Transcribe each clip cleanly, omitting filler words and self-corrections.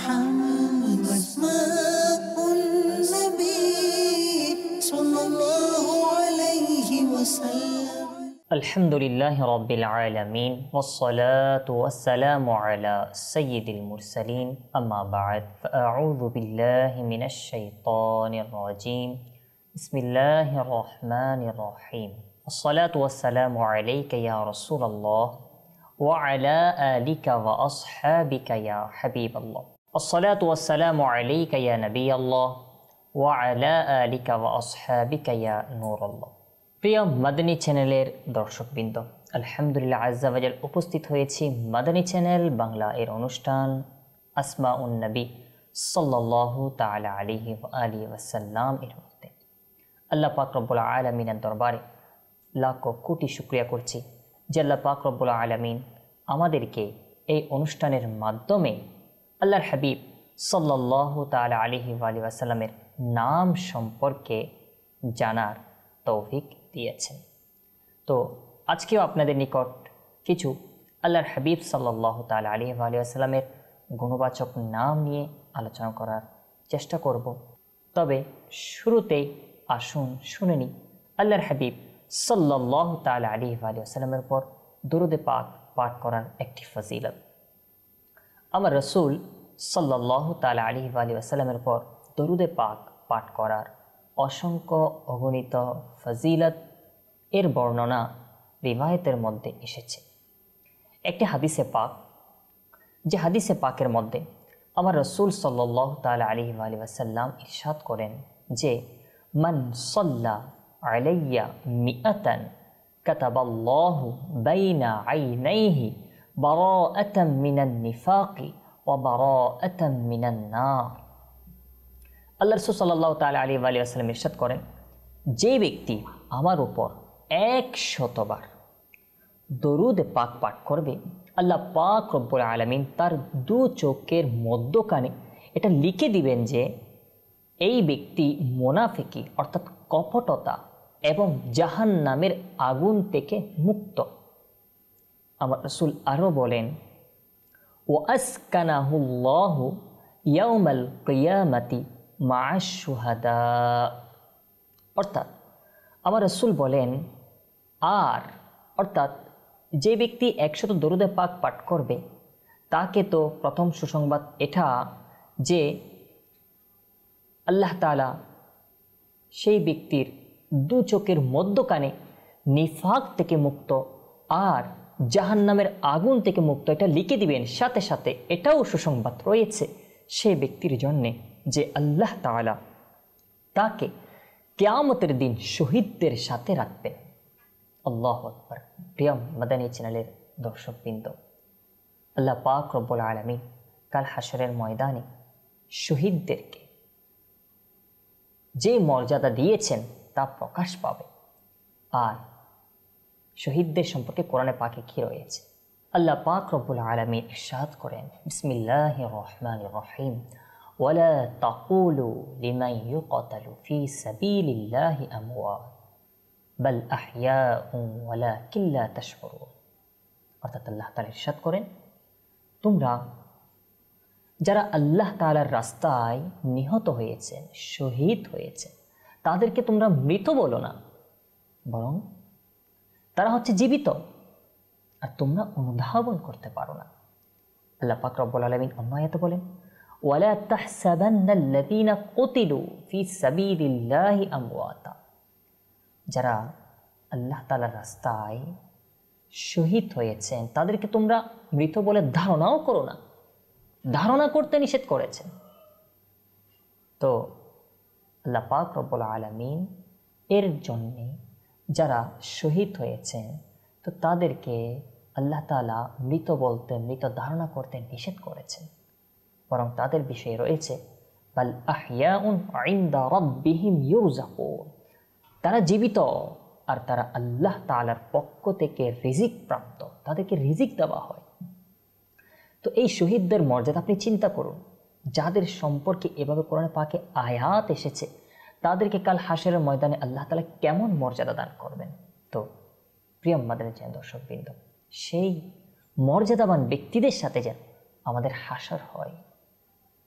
محمد أسماء النبي صلى الله عليه وسلم. الحمد لله رب العالمين والصلاة والسلام على سيد المرسلين أما بعد فأعوذ بالله من الشيطان الرجيم بسم الله الرحمن الرحيم الصلاة والسلام عليك يا رسول الله وعلى آلك وأصحابك يا حبيب الله الصلاة والسلام عليك يا نبي الله وعلى آلك وأصحابك يا نور الله. প্রিয় মাদানী চ্যানেলের দর্শকবৃন্দ, আলহামদুলিল্লাহ আজ্জা ওয়াজাল উপস্থিত হয়েছি মাদানী চ্যানেল বাংলা এর অনুষ্ঠান আসমাউন নবী সাল্লাল্লাহু তাআলা আলাইহি ওয়া আলিহি ওয়াসাল্লাম এর মধ্যে। আল্লাহ পাক রব্বুল আলামিনের দরবারে লাখো কোটি শুকরিয়া করছি যে আল্লাহ পাক রব্বুল আলামিন আমাদেরকে এই অনুষ্ঠানের মাধ্যমে আল্লাহর হাবিব সাল্লাল্লাহু তাআলা আলাইহি ওয়া আলিহি ওয়াসাল্লামের নাম সম্পর্কে জানার তৌফিক দিয়েছেন। তো আজকেও আপনাদের নিকট কিছু আল্লাহর হাবিব সাল্লাল্লাহু তাআলা আলাইহি ওয়া আলিহি ওয়াসাল্লামের গুণবাচক নাম নিয়ে আলোচনা করার চেষ্টা করব। তবে শুরুতেই আসুন শুনে নিই আল্লাহর হাবিব সাল্লাল্লাহু তাআলা আলাইহি ওয়া আলিহি ওয়াসাল্লামের উপর দুরূদে পাক পাঠ করার একটি ফজিলত। আমার রাসূল সাল্লাল্লাহু তাআলা আলাইহি ওয়া আলিহি ওয়াসাল্লামের উপর দুরূদে পাক পাঠ করার অসংখ্য অগণিত ফজিলত এর বর্ণনা রিওয়ায়াতের মধ্যে এসেছে। একটি হাদিসে পাক, যে হাদিসে পাকের মধ্যে আমার রাসূল সাল্লাল্লাহু তাআলা আলাইহি ওয়া আলিহি ওয়াসাল্লাম ইরশাদ করেন যে মান সাল্লা আলাইয়া মিআতান কাতাবাল্লাহু বাইনা আইনাইহি বারাআতাম মিনান নিফাকি ওয়া বারাআতাম মিনান নার। আল্লাহ রাসূল সাল্লাল্লাহু তাআলা আলাইহি ওয়া আলিহি ওয়াসাল্লাম ইরশাদ করেন, যে ব্যক্তি আমার উপর 100 বার দরুদ পাক পাঠ করবে, আল্লাহ পাক রব্বুল আলামিন তার দু চোখের মধ্যখানে এটা লিখে দিবেন যে এই ব্যক্তি মুনাফিকি অর্থাৎ কপটতা এবং জাহান্নামের আগুন থেকে মুক্ত। আমার রাসূল আরও বলেন, ওয়া আসকানাহুল্লাহু ইয়াউমাল কিয়ামাতি মা'আশ শুহাদা। অর্থাৎ আমার রাসূল বলেন, আর অর্থাৎ যে ব্যক্তি 100 দরুদে পাক পাঠ করবে তাকে তো প্রথম সুসংবাদ এটা যে আল্লাহ তাআলা সেই ব্যক্তির দু চোখের মধ্যখানে নিফাক থেকে মুক্ত আর জাহান্নামের আগুন থেকে মুক্ত এটা লিখে দিবেন। সাথে সাথে এটাও সুসংবাদ রয়েছে সেই ব্যক্তির জন্যে যে আল্লাহ তাআলা তাকে কিয়ামতের দিন শহীদদের সাথে রাখবেন। আল্লাহু আকবার। প্রিয় মাদানী চ্যানেলের দর্শকবৃন্দ, আল্লাহ পাক রব্বুল আলামিন কাল হাশরের ময়দানে শহীদদেরকে যে মর্যাদা দিয়েছেন তা প্রকাশ পাবে। আর শহীদদের সম্পর্কে কোরআনে পাকে কি রয়েছে? আল্লাহ পাক রব্বুল আলামিন ইরশাদ করেন, বিসমিল্লাহির রহমানির রহিম, ওয়ালা তাকুলু লিমান ইউকতালু ফি সাবিলিল্লাহি আমওয়াত বাল আহইয়াউ ওয়ালাকিন লা তাশউরুন। অর্থাৎ আল্লাহ তাআলা ইরশাদ করেন, তোমরা যারা আল্লাহ তাআলার রাস্তায় নিহত হয়েছে, শহীদ হয়েছে, তাদেরকে তোমরা মৃত বলো না, বরং তারা হচ্ছে জীবিত, আর তোমরা অনুধাবন করতে পারো না। আল্লাহ পাক রব্বুল আলামিন অন্য আয়াতে বলেন, ওয়ালা তাহসাবান্নাল্লাযীনা কুতিলু ফি সাবিলিল্লাহি আমওয়াতা। যারা আল্লাহ তাআলার রাস্তায় শহীদ হয়েছেন তাদেরকে তোমরা মৃত বলে ধারণাও করো না, ধারণা করতে নিষেধ করেছেন। তো আল্লাহ পাক রব্বুল আলামিন এর জন্যে যারা শহীদ হয়েছেন তো তাদেরকে আল্লাহ তাআলা মৃত বলতে, মৃত ধারণা করতে নিষেধ করেছেন, বরং তাদের বিষয়ে রয়েছে বাল আহইয়াউন ইনদা রাব্বিহিম ইউরযাকুন। তারা জীবিত আর তারা আল্লাহ তাআলার পক্ষ থেকে রিজিক প্রাপ্ত, তাদেরকে রিজিক দেওয়া হয়। তো এই শহীদদের মর্যাদা আপনি চিন্তা করুন, যাদের সম্পর্কে এভাবে কোরআনে পাকে আয়াত এসেছে তাদেরকে কাল হাশরের ময়দানে আল্লাহ তাআলা কেমন মর্যাদা দান করবেন। তো প্রিয় মাদানী চ্যানেল দর্শকবৃন্দ, সেই মর্যাদাবান ব্যক্তিদের সাথে যেন আমাদের হাশর হয়,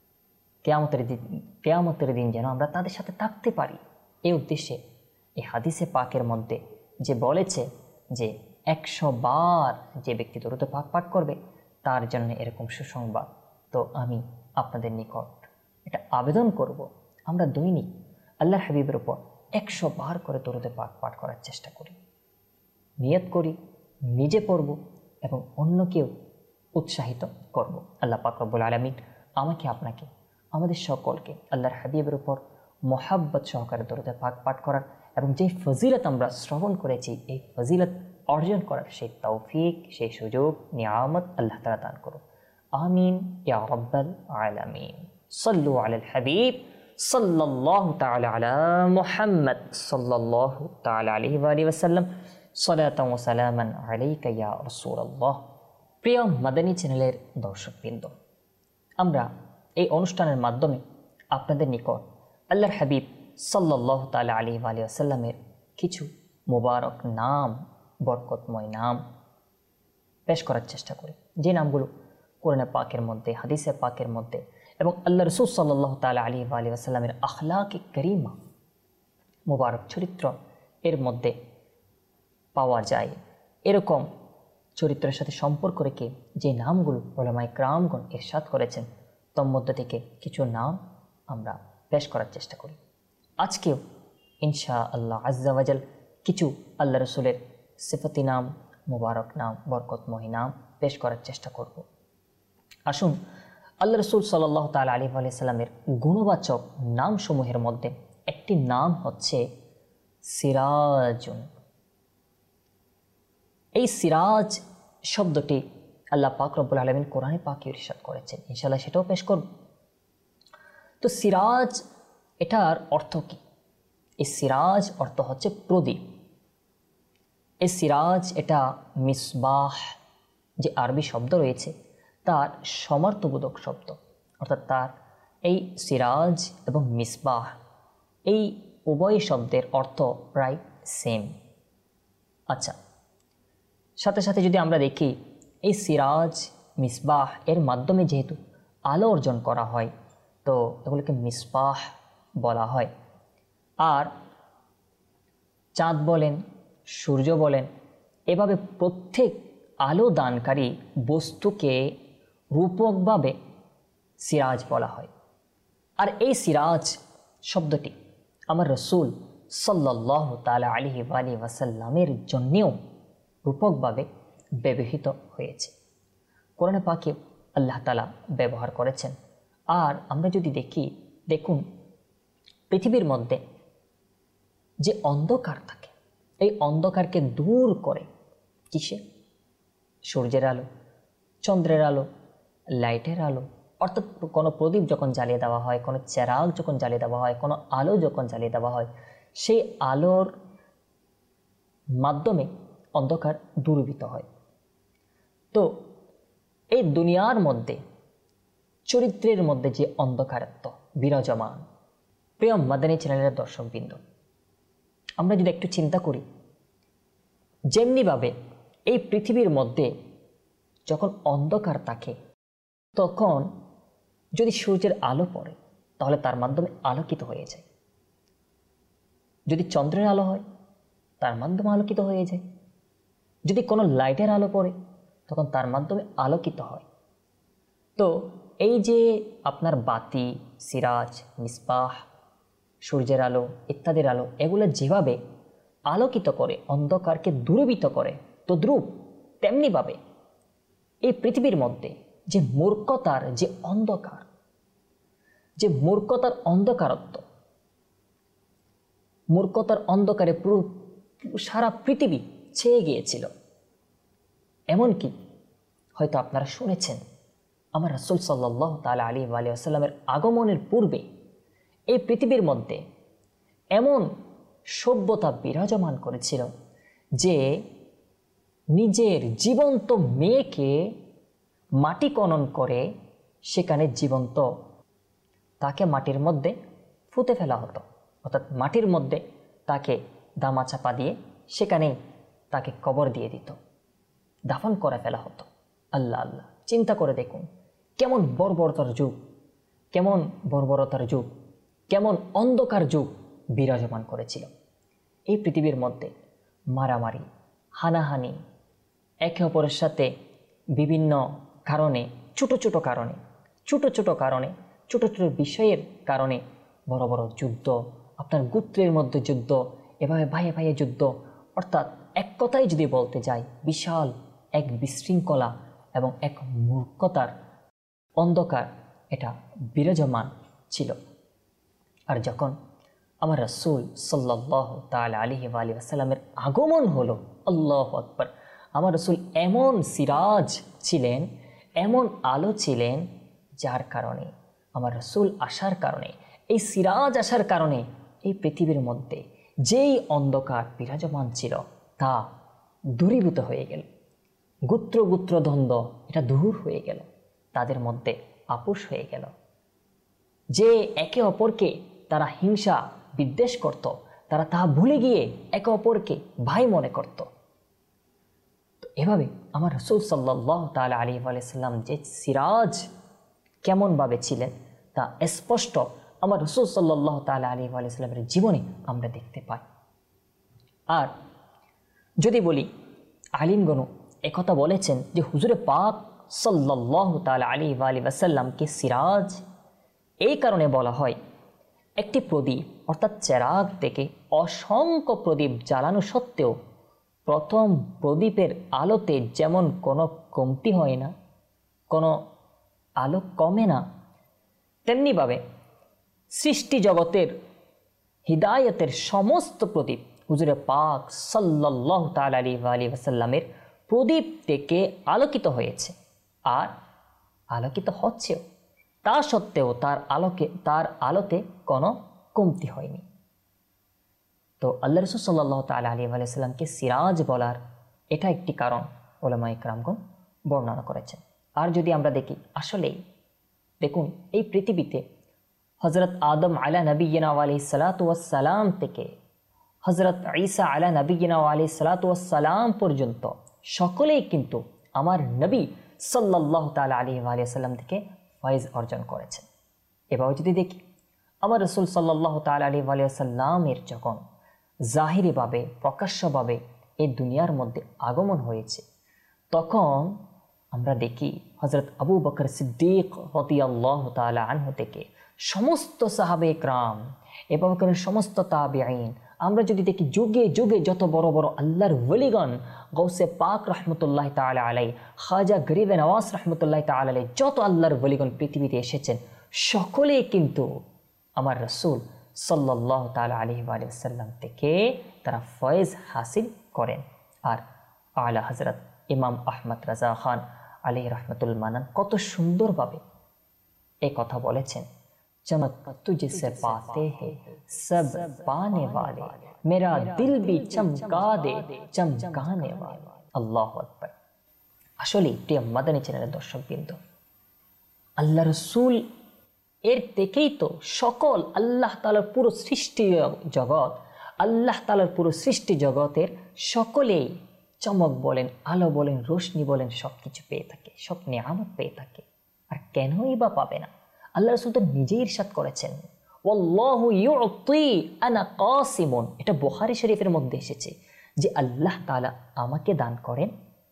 কেয়ামতের দিন যেন আমরা তাদের সাথে থাকতে পারি। এই উদ্দেশ্যে এই হাদিসে পাকের মধ্যে যে বলেছে যে 100 বার যে ব্যক্তি দরুদ পাক পাঠ করবে তার জন্য এরকম সুসংবাদ। তো আমি আপনাদের নিকট এটা আবেদন করব, আমরা দৈনিক আল্লাহর হাবিবের উপর 100 বার করে দরুদ পাক পাঠ করার চেষ্টা করি, নিয়ত করি, নিজে পড়ব এবং অন্যকেও উৎসাহিত করব। আল্লাহ পাক রব্বুল আলামিন আমাকে, আপনাকে, আমাদের সকলকে আল্লাহর হাবিবের উপর মহাব্বত সহকারে দরুদ পাক পাঠ করার এবং যেই ফজিলত আমরা শ্রবণ করেছি এই ফজিলত অর্জন করার সেই তৌফিক, সেই সুযোগ, নিয়ামত আল্লাহ তাআলা দান করুন। আমিন ইয়া রাব্বাল আলামিন। সাল্লু আলাল হাবিব সাল্লাল্লাহু তাআলা আলা মুহাম্মদ সাল্লাল্লাহু তাআলা আলাইহি ওয়া আলিহি ওয়াসাল্লাম। সালাতান ওয়া সালামান আলাইকা ইয়া রাসূলুল্লাহ। প্রিয় মাদানী চ্যানেলের দর্শকবৃন্দ, আমরা এই অনুষ্ঠানের মাধ্যমে আপনাদের নিকট আল্লাহর হাবিব সাল্লাল্লাহু তাআলা আলাইহি ওয়া আলিহি ওয়াসাল্লামের কিছু মুবারক নাম, বরকতময় নাম পেশ করার চেষ্টা করি, যে নামগুলো কোরআনে পাকের মধ্যে, হাদিসে পাকের মধ্যে এবং আল্লাহ রাসূল সাল্লাল্লাহু তাআলা আলাইহি ওয়া আলিহি ওয়াসাল্লামের আখলাকে কারীমা, মুবারক চরিত্র এর মধ্যে পাওয়া যায়। এরকম চরিত্রের সাথে সম্পর্ক রেখে যে নামগুলো উলামায়ে কেরামগণ ইরশাদ করেছেন তার মধ্যে থেকে কিছু নাম আমরা পেশ করার চেষ্টা করি। আজকেও ইনশাআল্লাহ আজ্জা ওয়া জাল কিছু আল্লাহ রাসূলের সিফাতি নাম, মুবারক নাম, বরকতময় নাম পেশ করার চেষ্টা করব। আসুন, আল্লাহ রাসূল সাল্লাল্লাহু তাআলা আলাইহি ওয়া সাল্লামের গুণবাচক নামসমূহের মধ্যে একটি নাম হচ্ছে সিরাজুন। এই সিরাজ শব্দটি আল্লাহ পাক রব্বুল আলামিন কোরআনে পাকে ইরশাদ করেছেন, ইনশাআল্লাহ সেটাও পেশ করব। তো সিরাজ এটার অর্থ কি? এই সিরাজ অর্থ হচ্ছে প্রদীপ। এই সিরাজ এটা মিসবাহ যে আরবি শব্দ রয়েছে তার সমার্থবোধক শব্দ, অর্থাৎ তার এই সিরাজ এবং মিসবাহ এই উভয় শব্দের অর্থ প্রায় সেম। আচ্ছা, সাথে সাথে যদি আমরা দেখি এই সিরাজ, মিসবাহ এর মাধ্যমে যেহেতু আলো অর্জন করা হয় তো এগুলোকে মিসবাহ বলা হয়। আর চাঁদ বলেন, সূর্য বলেন, এভাবে প্রত্যেক আলো দানকারী বস্তুকে রূপকভাবে সিরাজ বলা হয়। আর এই সিরাজ শব্দটি আমার রাসূল সাল্লাল্লাহু তাআলা আলাইহি ওয়া আলিহি ওয়াসাল্লামের জন্যেও রূপকভাবে ব্যবহৃত হয়েছে। কোরআনে পাকে আল্লাহ তাআলা ব্যবহার করেছেন। আর আমরা যদি দেখুন পৃথিবীর মধ্যে যে অন্ধকার থাকে, এই অন্ধকারকে দূর করে কিসে? সূর্যের আলো, চন্দ্রের আলো, লাইটের আলো, অর্থাৎ কোনো প্রদীপ যখন জ্বালিয়ে দেওয়া হয়, কোনো চেরাগ যখন জ্বালিয়ে দেওয়া হয়, কোনো আলো যখন জ্বালিয়ে দেওয়া হয়, সেই আলোর মাধ্যমে অন্ধকার দূরীভূত হয়। তো এই দুনিয়ার মধ্যে চরিত্রের মধ্যে যে অন্ধকারত্ব বিরাজমান, প্রিয় মাদানী চ্যানেলের দর্শকবৃন্দ, আমরা যদি একটু চিন্তা করি, যেমনিভাবে এই পৃথিবীর মধ্যে যখন অন্ধকার থাকে তখন যদি সূর্যের আলো পড়ে তাহলে তার মাধ্যমে আলোকিত হয়ে যায়। যদি চন্দ্রের আলো হয় তার মাধ্যমে আলোকিত হয়ে যায়। যদি কোনো লাইটের আলো পড়ে তখন তার মাধ্যমে আলোকিত হয়। তো এই যে আপনার বাতি, সিরাজ, মিসবাহ, সূর্যের আলো ইত্যাদির আলো, এগুলো যেভাবে আলোকিত করে, অন্ধকারকে দূরীভূত করে, তদ্রূপ তেমনিভাবে এই পৃথিবীর মধ্যে যে মূর্খতার যে অন্ধকার, যে মূর্খতার অন্ধকারত্ব, মূর্খতার অন্ধকারে পুরো সারা পৃথিবী ছেয়ে গিয়েছিল। এমনকি হয়তো আপনারা শুনেছেন আমার রাসূল সাল্লাল্লাহু তাআলা আলাইহি ওয়া সাল্লামের আগমনের পূর্বে এই পৃথিবীর মধ্যে এমন সভ্যতা বিরাজমান করেছিল যে নিজের জীবন্ত মেয়েকে মাটি খনন করে সেখানে জীবন্ত তাকে মাটির মধ্যে পুঁতে ফেলা হতো, অর্থাৎ মাটির মধ্যে তাকে দামা চাপা দিয়ে সেখানেই তাকে কবর দিয়ে দিত, দাফন করে ফেলা হতো। আল্লাহ আল্লাহ, চিন্তা করে দেখুন কেমন বর্বরতার যুগ, কেমন বর্বরতার যুগ, কেমন অন্ধকার যুগ বিরাজমান করেছিল। এই পৃথিবীর মধ্যে মারামারি, হানাহানি, একে অপরের সাথে বিভিন্ন কারণে, ছোট ছোট কারণে, ছোট ছোট বিষয়ের কারণে বড় বড় যুদ্ধ, আপনার গোত্রের মধ্যে যুদ্ধ, এভাবে ভাইয়ে ভাইয়ে যুদ্ধ, অর্থাৎ এক কথায় যদি বলতে যাই, বিশাল এক বিশৃঙ্খলা এবং এক মূর্খতার অন্ধকার এটা বিরাজমান ছিল। আর যখন আমার রাসূল সাল্লাল্লাহু তাআলা আলাইহি ওয়া সাল্লামের আগমন হলো, আল্লাহু আকবার, আমার রাসূল এমন সিরাজ ছিলেন, এমন আলো ছিলেন, যার কারণে আমার রাসূল আসার কারণে, এই সিরাজ আসার কারণে এই পৃথিবীর মধ্যে যেই অন্ধকার বিরাজমান ছিল তা দূরীভূত হয়ে গেল। গোত্র দ্বন্দ্ব এটা দূর হয়ে গেল, তাদের মধ্যে আপোষ হয়ে গেল। যে একে অপরকে তারা হিংসা বিদ্বেষ করত, তারা তা ভুলে গিয়ে একে অপরকে ভাই মনে করত। তো এভাবে আমার রাসূল সাল্লাল্লাহু তাআলা আলাইহি ওয়া সাল্লাম যে সিরাজ কেমনভাবে ছিলেন তা স্পষ্ট আমার রাসূল সাল্লাল্লাহু তাআলা আলাইহি ওয়া সাল্লামের জীবনে আমরা দেখতে পাই। আর যদি বলি, আলিমগণ একথা বলেছেন যে হুজুরে পাক সাল্লাল্লাহু তাআলা আলাইহি ওয়া সাল্লামকে সিরাজ এই কারণে বলা হয়, একটি প্রদীপ অর্থাৎ চেরাগ থেকে অসংখ্য প্রদীপ জ্বালানো সত্ত্বেও প্রথম প্রদীপের আলোতে যেমন কোনো কমতি হয় না, কোনো আলো কমে না, তেমনিভাবে সৃষ্টি জগতের হিদায়তের সমস্ত প্রদীপ হুজুরে পাক সাল্লাল্লাহু তাআলা আলাইহি ওয়া সাল্লামের প্রদীপ থেকে আলোকিত হয়েছে আর আলোকিত হচ্ছেও। তা সত্ত্বেও তার আলোতে কোনো কমতি হয়নি। তো আল্লাহ রাসূল সাল্লাল্লাহু তাআলা আলাইহি ওয়া সাল্লামকে সিরাজ বলার এটা একটি কারণ উলামায়ে কেরামগণ বর্ণনা করেছেন। আর যদি আমরা দেখি, আসলেই দেখুন, এই পৃথিবীতে হযরত আদম আলা নবিয়িনা আলাইহিস সালাতু ওয়াস সালাম থেকে হযরত ঈসা আলা নবিয়িনা আলাইহিস সালাতু ওয়াস সালাম পর্যন্ত সকলেই কিন্তু আমার নবী সাল্লাল্লাহু তাআলা আলাইহি ওয়া সাল্লাম থেকে ফয়েজ অর্জন করেছেন। এবারও যদি দেখি, আমার রাসূল সাল্লাল্লাহু তাআলা আলাইহি ওয়া সাল্লামের যখন জাহিরিভাবে প্রকাশ্যভাবে এই দুনিয়ার মধ্যে আগমন হয়েছে, তখন আমরা দেখি হযরত আবু বকর সিদ্দিক রাদিয়াল্লাহু তাআলা আনহু থেকে সমস্ত সাহাবে کرام এবং সমস্ত তাবিঈন, আমরা যদি দেখি যুগে যুগে যত বড় বড় আল্লাহর ওলিগণ, গৌসে পাক রহমতুল্লাহি তাআলা আলাইহি, খাজা গরিবে নওয়াজ রহমতুল্লাহি তাআলা আলাইহি, যত আল্লাহর ওলিগণ পৃথিবীতে এসেছেন, সকলেই কিন্তু আমার রাসূল সাল্লাল্লাহু তাআলা আলাইহি ওয়া সাল্লাম থেকে তারা ফয়েজ হাসিল করেন। আর আলা হযরত ইমাম আহমদ রাজা খান আলাইহি রহমতুল মানান কত সুন্দরভাবে এই কথা বলেছেন, चमक तुझसे पाते हैं सब पाने वाले, मेरा दिल भी चमका दे चमकाने वाले। আল্লাহু আকবার। আসলে প্রিয় মাদানী চ্যানেলের দর্শকবৃন্দ, আল্লাহ রাসূল এর থেকেই তো সকল আল্লাহ তাআলার পুরো সৃষ্টি জগৎ, আল্লাহ তাআলার পুরো সৃষ্টি জগতের সকলেই চমক বলেন, আলো বলেন, রোশনি বলেন, সব কিছু পেয়ে থাকে, সব নিয়ামত পেয়ে থাকে। আর কেনই বা পাবে না? আল্লাহ রাসূল তো নিজেই ইরশাদ করেছেন, ওয়াল্লাহু ইউতি আনা কাসিমুন, এটা বুখারী শরীফের মধ্যে এসেছে যে আল্লাহ তাআলা আমাকে দান করেন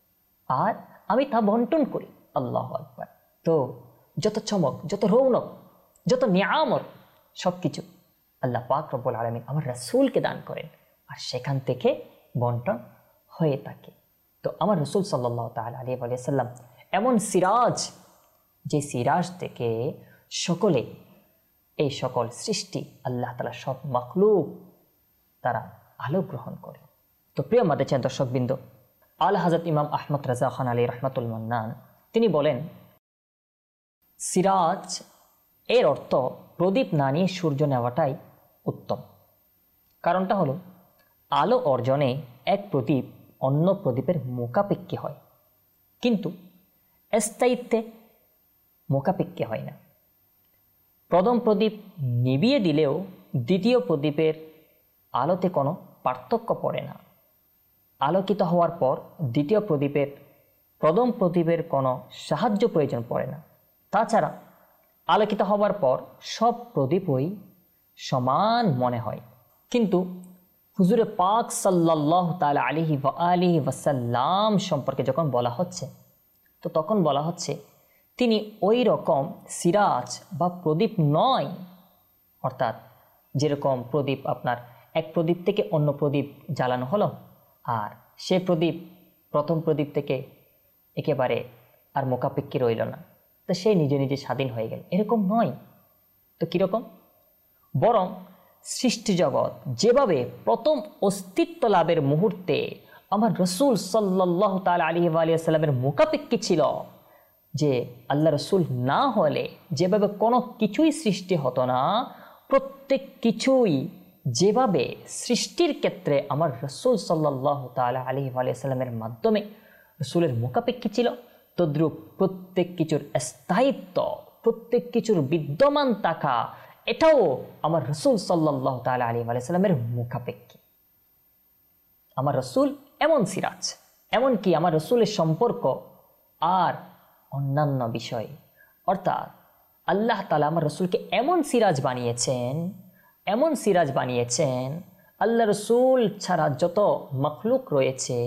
আর আমি তা বন্টন করি। আল্লাহু আকবার। তো যত চমক, যত রৌনক, যত নিয়ামত, সব কিছু আল্লাহ পাক রব্বুল আলামিন আমার রাসূলকে দান করেন আর সেখান থেকে বন্টন হয়ে থাকে। তো আমার রাসূল সাল্লাল্লাহু তাআলা আলাইহি ওয়া সাল্লাম এমন সিরাজ, যে সিরাজ থেকে সকলে, এই সকল সৃষ্টি আল্লাহ তাআলা সব মাখলুক তারা আলো গ্রহণ করে। তো প্রিয় মাদানী দর্শকবৃন্দ, আলা হযরত ইমাম আহমদ রাজা খান আলাইহি রহমাতুল মান্নান তিনি বলেন, সিরাজ এর অর্থ প্রদীপ না নিয়ে সূর্য নেওয়াটাই উত্তম। কারণটা হলো, আলো অর্জনে এক প্রদীপ অন্য প্রদীপের মুখাপেক্ষী হয়, কিন্তু স্থায়িত্বে মুখাপেক্ষী হয় না। প্রথম প্রদীপ নিভিয়ে দিলেও দ্বিতীয় প্রদীপের আলোতে কোনো পার্থক্য পড়ে না। আলোকিত হওয়ার পর দ্বিতীয় প্রদীপের প্রথম প্রদীপের কোনো সাহায্য প্রয়োজন পড়ে না। তাছাড়া আলোকিত হবার পর সব প্রদীপই সমান মনে হয়। কিন্তু হুজুরে পাক সাল্লাল্লাহু তাআলা আলাইহি ওয়াসাল্লাম সম্পর্কে যখন বলা হচ্ছে, তো তখন বলা হচ্ছে তিনি ওই রকম সিরাজ বা প্রদীপ নয়। অর্থাৎ যেরকম প্রদীপ আপনার এক প্রদীপ থেকে অন্য প্রদীপ জ্বালানো হলো, আর সে প্রদীপ প্রথম প্রদীপ থেকে একেবারে আর মোকাপেক্ষী রইল না, তো সে নিজে নিজে স্বাধীন হয়ে গেল, এরকম নয়। তো কীরকম? বরং সৃষ্টি জগৎ যেভাবে প্রথম অস্তিত্ব লাভের মুহূর্তে আমার রসুল সাল্লাল্লাহু তাআলা আলাইহি ওয়া সাল্লামের মুখাপেক্ষী ছিল, যে আল্লাহ রসুল না হলে যেভাবে কোনো কিছুই সৃষ্টি হতো না, প্রত্যেক কিছুই যেভাবে সৃষ্টির ক্ষেত্রে আমার রসুল সাল্লাল্লাহু তাআলা আলাইহি ওয়া সাল্লামের মাধ্যমে রসুলের মুখাপেক্ষী ছিল, তদ্রূপ প্রত্যেক কিছুর স্থায়িত্ব, প্রত্যেক কিছুর বিদ্যমান থাকা, এটাও আমার রসুল সাল্লাল্লাহু তাআলা আলাইহি ওয়া সাল্লামের মুখাপেক্ষী। আমার রসুল এমন সিরাজ, এমনকি আমার রসুলের সম্পর্ক আর অন্যান্য বিষয়, অর্থাৎ আল্লাহ তাআলা আমার রসুলকে এমন সিরাজ বানিয়েছেন, এমন সিরাজ বানিয়েছেন, আল্লাহ রসুল ছাড়া যত মখলুক রয়েছে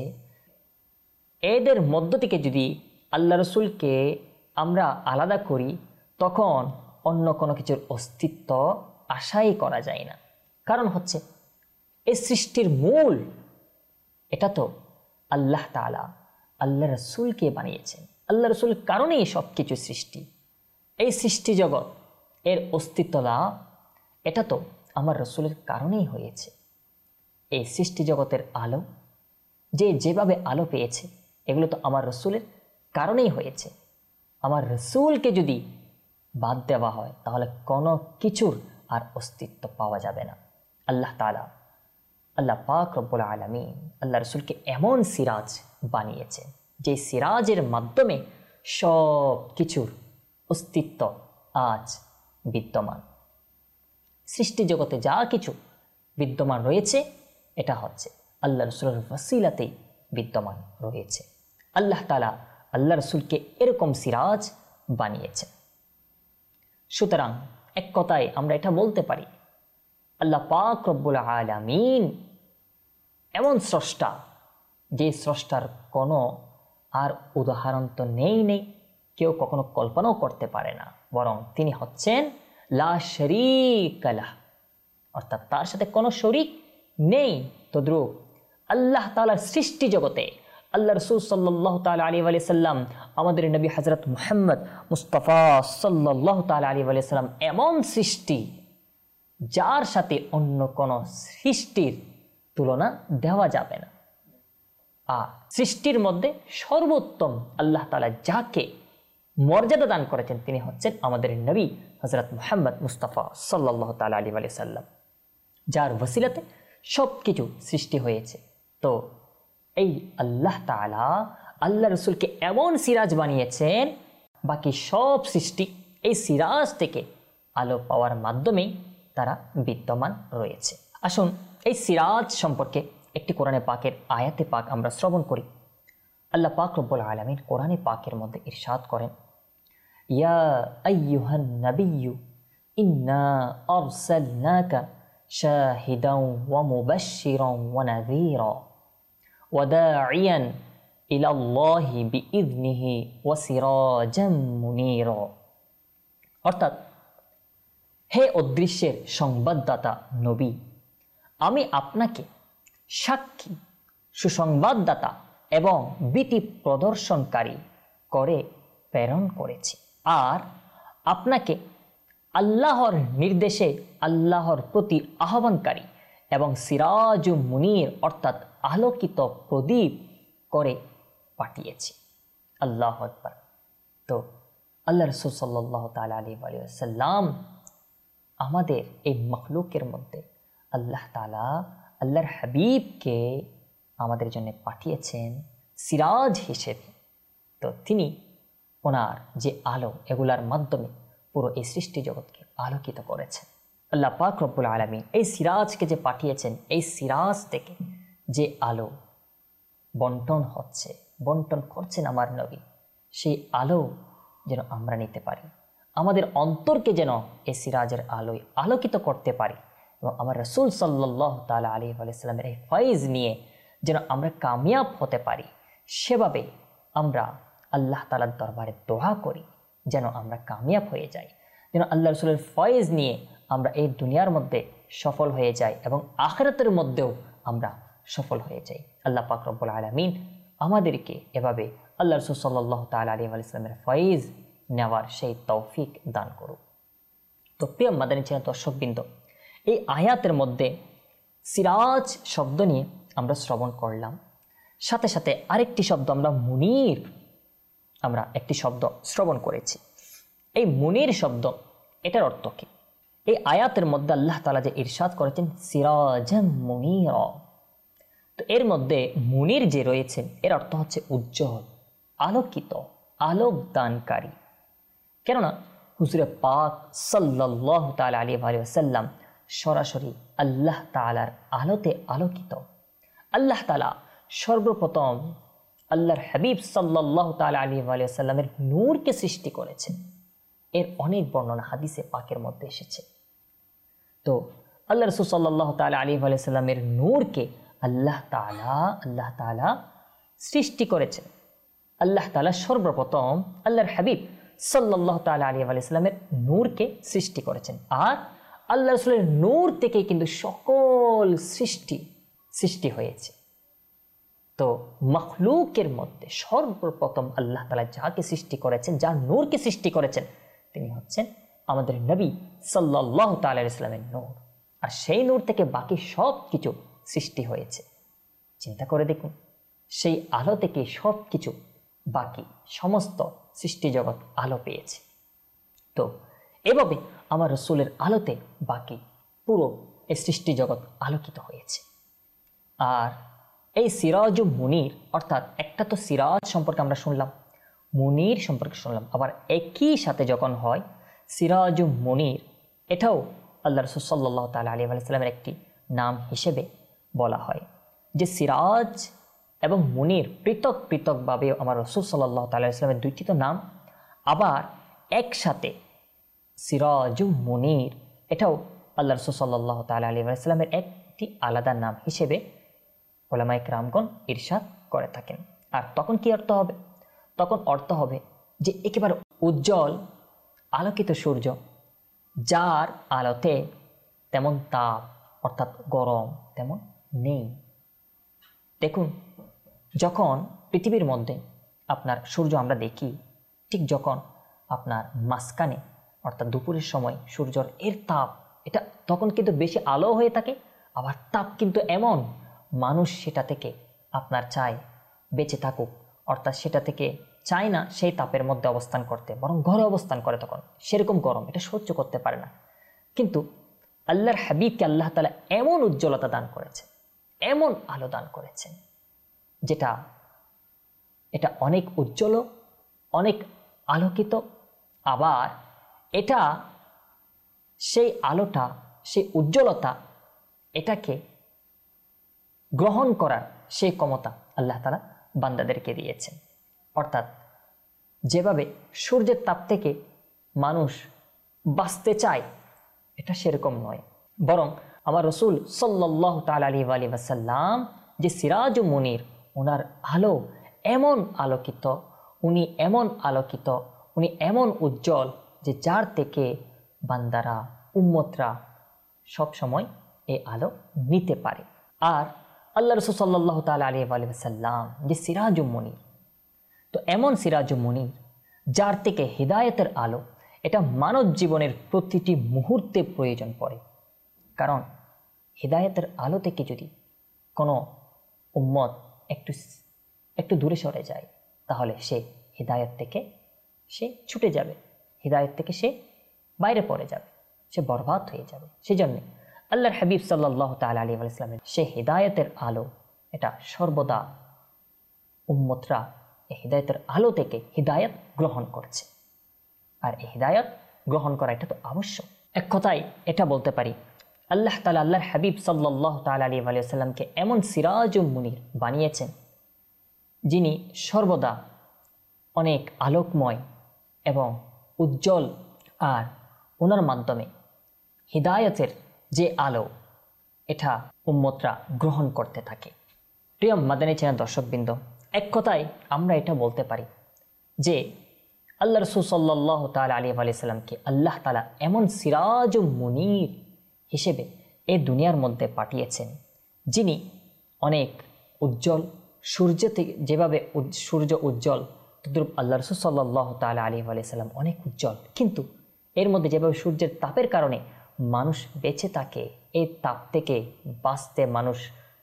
এদের মধ্য থেকে যদি আল্লাহ রসুলকে আমরা আলাদা করি, তখন অন্য কোনো কিছুর অস্তিত্ব আশাই করা যায় না। কারণ হচ্ছে এই সৃষ্টির মূল এটা তো আল্লাহ তাআলা আল্লাহ রসুলকে বানিয়েছেন। আল্লাহ রসুল কারণেই সব কিছু সৃষ্টি। এই সৃষ্টি জগৎ এর অস্তিত্ব লাভ এটা তো আমার রসুলের কারণেই হয়েছে। এই সৃষ্টি জগতের আলো যেভাবে আলো পেয়েছে, এগুলো তো আমার রসুলের কারণেই হয়েছে। আমার রসুলকে যদি বাদ দেওয়া হয় তাহলে কোনো কিছুর আর অস্তিত্ব পাওয়া যাবে না। আল্লাহ তাআলা, আল্লাহ পাক রব্বুল আলামিন আল্লাহ রসুলকে এমন সিরাজ বানিয়েছে, যে সিরাজের মাধ্যমে সব কিছুর অস্তিত্ব আজ বিদ্যমান। সৃষ্টি জগতে যা কিছু বিদ্যমান রয়েছে এটা হচ্ছে আল্লাহ রসুলের ওসিলাতেই বিদ্যমান রয়েছে। আল্লাহ তাআলা আল্লাহ রসুলকে এরকম সিরাজ বানিয়েছে। সুতরাং এক কথায় আমরা এটা বলতে পারি, আল্লাহ পাক রব্বুল আলামিন এমন স্রষ্টা, যে স্রষ্টার কোনো আর উদাহরণ তো নেই, কেউ কখনো কল্পনাও করতে পারে না, বরং তিনি হচ্ছেন লা শারীকা লাহ, অর্থাৎ তার সাথে কোনো শরীক নেই। তদ্রূপ আল্লাহ তাআলার সৃষ্টি জগতে আল্লাহ রসুল সাল্লাল্লাহু তাআলা আলাইহি ওয়া সাল্লাম, আমাদের নবী হযরত মুহাম্মদ মুস্তাফা সাল্লাল্লাহু তাআলা আলাইহি ওয়া সাল্লাম এমন সৃষ্টি, যার সাথে অন্য কোনো সৃষ্টির তুলনা দেওয়া যাবে না। আর সৃষ্টির মধ্যে সর্বোত্তম আল্লাহ তাআলা যাকে মর্যাদা দান করেছেন, তিনি হচ্ছেন আমাদের নবী হযরত মুহাম্মদ মুস্তাফা সাল্লাল্লাহু তাআলা আলাইহি ওয়া সাল্লাম, যার ওসিলাতে সব কিছু সৃষ্টি হয়েছে। তো এই আল্লাহ তাআলা আল্লাহ রসুলকে এমন সিরাজ বানিয়েছেন, বাকি সব সৃষ্টি এই সিরাজ থেকে আলো পাওয়ার মাধ্যমেই তারা বিদ্যমান রয়েছে। আসুন এই সিরাজ সম্পর্কে একটি কোরআনে পাকের আয়াতে পাক আমরা শ্রবণ করি। আল্লাহ পাক রব্বুল আলামিন কোরআনে পাকের মধ্যে ইরশাদ করেন, ইয়া আইয়ুহান নাবিয়্যু ইন্না আরসালনাকা শাহিদাও ওয়া মুবাশশিরাও ওয়া নাযীরা ওয়া দাঈয়ান ইলাল্লাহি বিইযনিহি ওয়া সিরাজাম মুনীরা। অর্থাৎ, হে অদৃশ্যের সংবাদদাতা নবী, আমি আপনাকে সাক্ষী, সুসংবাদদাতা এবং ভীতি প্রদর্শনকারী করে প্রেরণ করেছি, আর আপনাকে আল্লাহর নির্দেশে আল্লাহর প্রতি আহ্বানকারী এবং সিরাজু মুনীর অর্থাৎ আলোকিত প্রদীপ করে পাঠিয়েছি। আল্লাহু আকবার। তো আল্লাহ রাসূল সাল্লাল্লাহু তাআলা আলাইহি ওয়া সাল্লাম আমাদের এই মখলুকের মধ্যে আল্লাহ তাআলা আল্লাহর হাবিবকে আমাদের জন্য পাঠিয়েছেন সিরাজ হিসেবে। তো তিনি ওনার যে আলো, এগুলার মাধ্যমে পুরো এই সৃষ্টি জগৎকে আলোকিত করেছেন। আল্লাহ পাক রব্বুল আলামিন এই সিরাজকে যে পাঠিয়েছেন, এই সিরাজ থেকে যে আলো বন্টন করছেন আমার নবী, সেই আলো যেন আমরা নিতে পারি, আমাদের অন্তরকে যেন এই সিরাজের আলোয় আলোকিত করতে পারি এবং আমার রাসূল সাল্লাল্লাহু তাআলা আলাইহি ওয়া সাল্লামের এই ফয়েজ নিয়ে যেন আমরা কামিয়াব হতে পারি, সেভাবে আমরা আল্লাহ তাআলার দরবারে দোয়া করি যেন আমরা কামিয়াব হয়ে যাই, যেন আল্লাহ রাসূলের ফয়েজ নিয়ে আমরা এই দুনিয়ার মধ্যে সফল হয়ে যাই এবং আখিরাতের মধ্যেও আমরা সফল হয়ে যাই। আল্লাহ পাক রব্বুল আলামিন আমাদেরকে এভাবে আল্লাহ রাসূল সাল্লাল্লাহু তাআলা আলাইহি ওয়া সাল্লামের ফয়েজ নেওয়ার সেই তৌফিক দান করুক। তো প্রিয় মাদানী চ্যানেল দর্শকবৃন্দ, এই আয়াতের মধ্যে সিরাজ শব্দ নিয়ে আমরা শ্রবণ করলাম, সাথে সাথে আরেকটি শব্দ আমরা একটি শব্দ শ্রবণ করেছি। এই মুনির শব্দ, এটার অর্থ কি? এই আয়াতের মধ্যে আল্লাহ তাআলা যে ইরশাদ করেছেন সিরাজাম মুনীরা, তো এর মধ্যে মুনির যে রয়েছে এর অর্থ হচ্ছে উজ্জ্বল, আলোকিত, আলোক দানকারী। কেননা হুজুরে পাক সাল্লাল্লাহু তাআলা আলাইহি ওয়া সাল্লাম সরাসরি আল্লাহ তাআলার আলোতে আলোকিত। আল্লাহ তাআলা সর্বপ্রথম আল্লাহর হাবিব সাল্লাল্লাহু তাআলা আলাইহি ওয়া সাল্লামের নূরকে সৃষ্টি করেছেন। এর অনেক বর্ণনা হাদিসে পাকের মধ্যে এসেছে। তো আল্লাহ রাসূল সাল্লাল্লাহু তাআলা আলাইহি ওয়া সাল্লামের নূরকে আল্লাহ তাআলা সৃষ্টি করেছেন। আল্লাহ তাআলা সর্বপ্রথম আল্লাহর হাবিব সাল্লাল্লাহু তাআলা আলাইহি ওয়া সাল্লামের নূরকে সৃষ্টি করেছেন। আর আল্লাহ রাসূলের নূর থেকে কিন্তু সকল সৃষ্টি হয়েছে। তো মখলুকের মধ্যে সর্বপ্রথম আল্লাহ তাআলা যাকে সৃষ্টি করেছেন, যার নূরকে সৃষ্টি করেছেন, তিনি হচ্ছেন আমাদের নবী সাল্লাল্লাহু তাআলা আলাইহি ওয়াসাল্লামের নূর। আর সেই নূর থেকে বাকি সব কিছু সৃষ্টি হয়েছে। চিন্তা করে দেখুন, সেই আলো থেকে সব কিছু, বাকি সমস্ত সৃষ্টি জগৎ আলো পেয়েছে। তো এভাবে আমার রাসূলের আলোতে বাকি পুরো এই সৃষ্টি জগৎ আলোকিত হয়েছে। আর এই সিরাজ ও মুনির, অর্থাৎ একটা তো সিরাজ সম্পর্কে আমরা শুনলাম, মুনির সম্পর্কে শুনলাম, আবার একই সাথে যখন হয় সিরাজ ও মুনির, এটাও আল্লাহ রাসূল সাল্লাল্লাহু তাআলা আলাইহি ওয়া সাল্লামের একটি নাম হিসেবে বলা হয়। যে সিরাজ এবং মুনির পৃথক পৃথকভাবে আমার রাসূল সাল্লাল্লাহু তাআলা আলাইহি ওয়া সাল্লামের দুইটি তো নাম, আবার একসাথে সিরাজ ও মুনির এটাও আল্লাহ রাসূল সাল্লাল্লাহু তাআলা আলাইহি ওয়া সাল্লামের একটি আলাদা নাম হিসেবে উলামায়ে কেরামগণ ইরশাদ করে থাকেন। আর তখন কি অর্থ হবে? তখন অর্থ হবে যে একেবারে উজ্জ্বল আলোকিত সূর্য, যার আলোতে তেমন তাপ অর্থাৎ গরম তেমন নেই। দেখুন, যখন পৃথিবীর মধ্যে আপনার সূর্য আমরা দেখি, ঠিক যখন আপনার মাঝখানে অর্থাৎ দুপুরের সময় সূর্যের এর তাপ, এটা তখন কিন্তু বেশি আলো হয়ে থাকে, আবার তাপ কিন্তু এমন, মানুষ সেটা থেকে আপনার চায় বেঁচে থাকুক, অর্থাৎ সেটা থেকে চায় না সেই তাপের মধ্যে অবস্থান করতে, বরং ঘরে অবস্থান করে, তখন সেরকম গরম এটা সহ্য করতে পারে না। কিন্তু আল্লাহর হাবিবকে আল্লাহ তাআলা এমন উজ্জ্বলতা দান করেছে, এমন আলো দান করেছেন, এটা অনেক উজ্জ্বল, অনেক আলোকিত। আবার এটা সেই আলোটা, সেই উজ্জ্বলতা, এটাকে গ্রহণ করার সেই ক্ষমতা আল্লাহ তাআলা বান্দাদেরকে দিয়েছেন। অর্থাৎ যেভাবে সূর্যের তাপ থেকে মানুষ বাঁচতে চায়, এটা সেরকম নয়, বরং আমার রাসূল সাল্লাল্লাহু তাআলা আলাইহি ওয়া সাল্লাম যে সিরাজ ও মুনির, ওনার আলো এমন আলোকিত, উনি এমন উজ্জ্বল যে যার থেকে বান্দারা, উম্মতরা সব সময় এই আলো নিতে পারে। আর আল্লাহ রাসূল সাল্লাল্লাহু তাআলা আলাইহি ওয়া সাল্লাম যে সিরাজ ও মুনির, তো এমন সিরাজ ও মুনির যার থেকে হিদায়াতের আলো, এটা মানব জীবনের প্রতিটি মুহূর্তে প্রয়োজন পড়ে। কারণ হিদায়াতের আলো থেকে যদি কোনো উম্মত একটু দূরে সরে যায়, তাহলে সে হিদায়াত থেকে সে ছুটে যাবে, হিদায়াত থেকে সে বাইরে পড়ে যাবে, সে বরবাদ হয়ে যাবে। সেজন্য আল্লাহর হাবিব সাল্লাল্লাহু তাআলা আলাইহি ওয়া সাল্লামের সে হিদায়াতের আলো, এটা সর্বদা উম্মতরা এই হিদায়াতের আলো থেকে হিদায়াত গ্রহণ করছে। আর এই হিদায়াত গ্রহণ করা এটা তো আবশ্যক। এক কথায় এটা বলতে পারি, আল্লাহ তাআলা আল্লাহর হাবিব সাল্লাল্লাহু তাআলা আলাইহি ওয়া সাল্লামকে এমন সিরাজ ও মুনির বানিয়েছেন, যিনি সর্বদা অনেক আলোকময় এবং উজ্জ্বল আর ওনার মাধ্যমে হিদায়াতের যে আলো এটা উম্মতরা গ্রহণ করতে থাকে। প্রিয় মাদানী চ্যানেল দর্শকবৃন্দ, এক কথায় আমরা এটা বলতে পারি যে আল্লাহ রাসূল সাল্লাল্লাহু তাআলা আলাইহি ওয়া সাল্লামকে আল্লাহ তাআলা এমন সিরাজ ও মুনীর হিসেবে এই দুনিয়ার মধ্যে পাঠিয়েছেন, যিনি অনেক উজ্জ্বল। সূর্য থেকে যেভাবে সূর্য উজ্জ্বল, তদ্রূপ আল্লাহ রাসূল সাল্লাল্লাহু তাআলা আলাইহি ওয়া সাল্লাম অনেক উজ্জ্বল। কিন্তু এর মধ্যে যেভাবে সূর্যের তাপের কারণে মানুষ বেঁচে থাকে, এই তাপ থেকে বাঁচতে মানুষ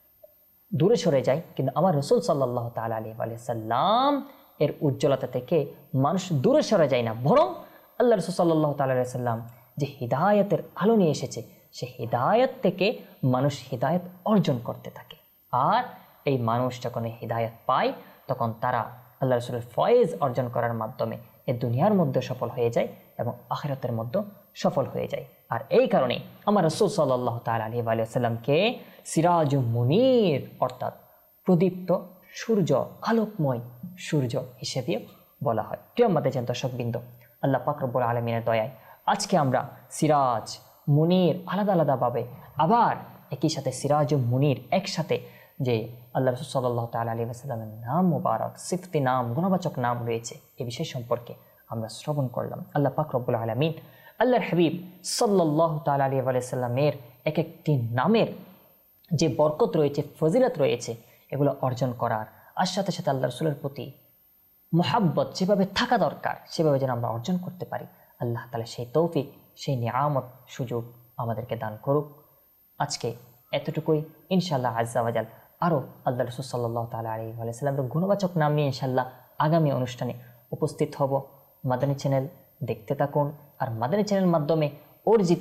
দূরে সরে যায়, কিন্তু আমার রাসূল সাল্লাল্লাহু তাআলা আলাইহি ওয়া সাল্লাম এর উজ্জ্বলতা থেকে মানুষ দূরে সরে যায় না, বরং আল্লাহ রাসূল সাল্লাল্লাহু তাআলা আলাইহি সাল্লাম যে হিদায়াতের আলো নিয়ে এসেছে, সে হিদায়াত থেকে মানুষ হিদায়াত অর্জন করতে থাকে। আর এই মানুষ যখন হিদায়াত পায়, তখন তারা আল্লাহ রাসূলের ফয়েজ অর্জন করার মাধ্যমে এই দুনিয়ার মধ্যে সফল হয়ে যায় এবং আখিরাতের মধ্যে সফল হয়ে যায়। আর এই কারণে আমার রাসূল সাল্লাল্লাহু তাআলা আলাইহি ওয়া সাল্লামকে সিরাজুম মুনীর অর্থাৎ প্রদীপ্ত সূর্য, আলোকময় সূর্য হিসেবেও বলা হয়। প্রিয় মাদানী চ্যানেল দর্শকবৃন্দ, আল্লাহ পাক রব্বুল আলামিনের দয়ায় আজকে আমরা সিরাজ মুনীর আলাদা আলাদাভাবে, আবার একই সাথে সিরাজ ও মুনীর একসাথে যে আল্লাহ রাসূল সাল্লাল্লাহু তাআলা আলাইহি ওয়া সাল্লামের নাম মুবারক, সিফতি নাম, গুণবাচক নাম রয়েছে, এই বিষয় সম্পর্কে আমরা শ্রবণ করলাম। আল্লাহ পাক রব্বুল আলামিন আল্লাহর হাবিব সাল্লাল্লাহু তাআলা আলাইহি ওয়া সাল্লামের এক একটি নামের যে বরকত রয়েছে, ফজিলত রয়েছে, এগুলো অর্জন করার, আর সাথে সাথে আল্লাহ রাসূলের প্রতি মুহাব্বত যেভাবে থাকা দরকার সেভাবে যেন আমরা অর্জন করতে পারি। আল্লাহ তাআলা সেই তৌফিক, সেই নিয়ামত, সুযোগ আমাদেরকে দান করুক। আজকে এতটুকুই। ইনশাআল্লাহ আজ্জা ওয়া জাল আরও আল্লাহ রাসূল সাল্লাল্লাহু তাআলা আলাইহি ওয়া সাল্লামের গুণবাচক নাম নিয়ে ইনশাআল্লাহ আগামী অনুষ্ঠানে উপস্থিত হব। মাদানী চ্যানেল দেখতে থাকুন, আর মাদানী চ্যানেলের মাধ্যমে অর্জিত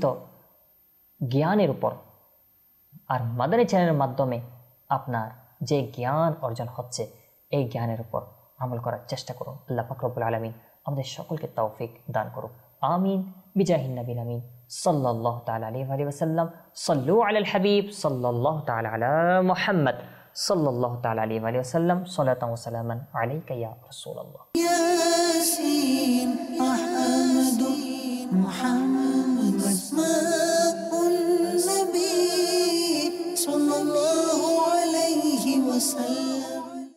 জ্ঞানের উপর, আর মাদানী চ্যানেলের মাধ্যমে আপনার যে জ্ঞান অর্জন হচ্ছে, এই জ্ঞানের উপর আমল করার চেষ্টা করুন। আল্লাহ পাক রব্বুল আলামিন আমাদের সকলকে তৌফিক দান করুক। আমিন বিজাহিন নবীল আমিন সাল্লাল্লাহু তাআলা আলাইহি ওয়া সাল্লাম। সাল্লু আলাল হাবিব সাল্লাল্লাহু তাআলা আলা মুহাম্মদ সাল্লাল্লাহু তাআলা আলাইহি ওয়া সাল্লাম। সালাতান ওয়া সালামান আলাইকা ইয়া রাসূলুল্লাহ। ياسين